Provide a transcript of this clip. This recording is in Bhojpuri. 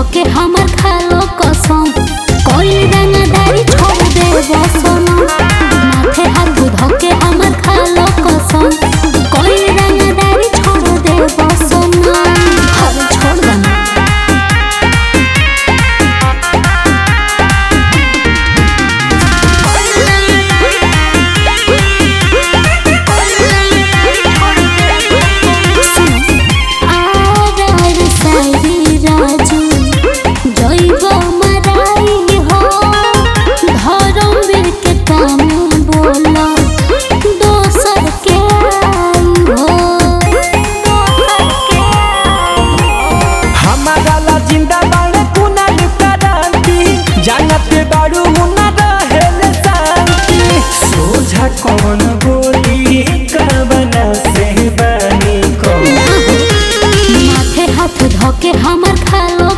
धोके हमर खालो कसम कोई रंगदारी छोड़ दे बसम माथे हाथ धोके हमर खालो कसम कोई रंगदारी छोड़ दे बसम हर छोड़ देना कौन बोली कबना से बनी को माथे हाथ धोके हमर खालो